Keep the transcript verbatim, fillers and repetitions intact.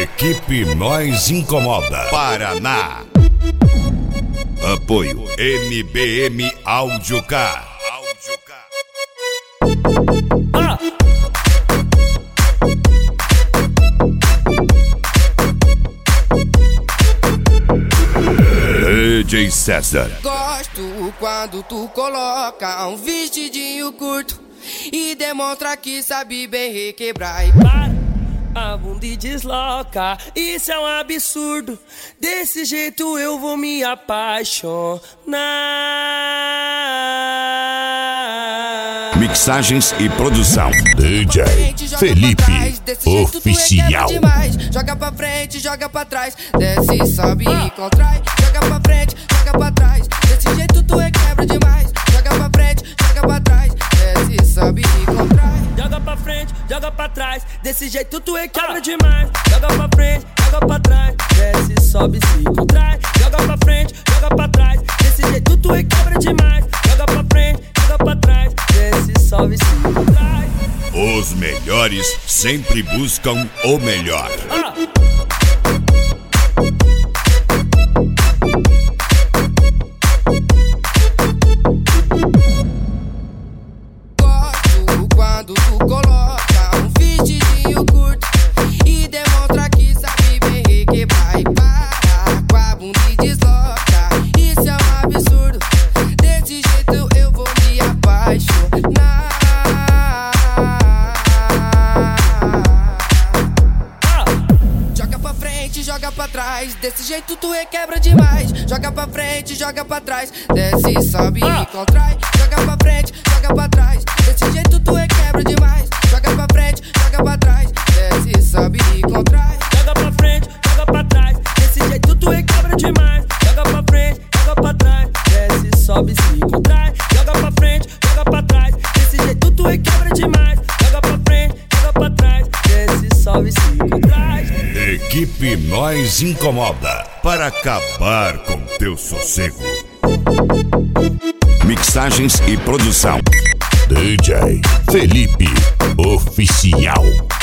Equipe Nós Incomoda Paraná. Apoio M B M Áudio K. Ah. D J César. Gosto quando tu coloca um vestidinho curto e demonstra que sabe bem requebrar e Para a bunda e desloca, isso é um absurdo. Desse jeito eu vou me apaixonar. Mixagens e produção D J Felipe Oficial. Joga pra frente, joga pra trás, desce, sobe e contrai. Joga pra frente, joga pra trás, desse jeito tu é quebra demais. Joga pra frente, joga pra trás, desce, sobe e contrai. Joga pra frente, joga pra trás, desse jeito tu é quebra demais. Joga pra frente, joga pra trás, desce, sobe, se contrai. Joga pra frente, joga pra trás, desse jeito tu é quebra demais. Joga pra frente, joga pra trás, desce, sobe, se contrai. Os melhores sempre buscam o melhor. Ah. Gosto quando tu coloca um vestidinho curto e demonstra que sabe bem requebrar e para com a bunda e desloca. Isso é um absurdo, desse jeito eu vou me apaixonar. Joga pra frente, joga pra trás, desse jeito tu requebra demais. Joga pra frente, joga pra trás, desce, sobe e contrai. Joga pra frente, joga pra trás, desse jeito tu requebra demais. Joga pra frente, joga pra trás, desce, sobe e contrai. Joga pra frente, joga pra trás, desse jeito tu requebra demais. Joga pra frente, joga pra trás, desce, sobe, se contrai. Joga pra frente, joga pra trás, desse jeito tu requebra demais. Joga pra frente, joga pra trás, desce, sobe, se contrai. Equipe Nós Incomoda para acabar com teu sossego. Mixagens e produção D J Felipe Oficial.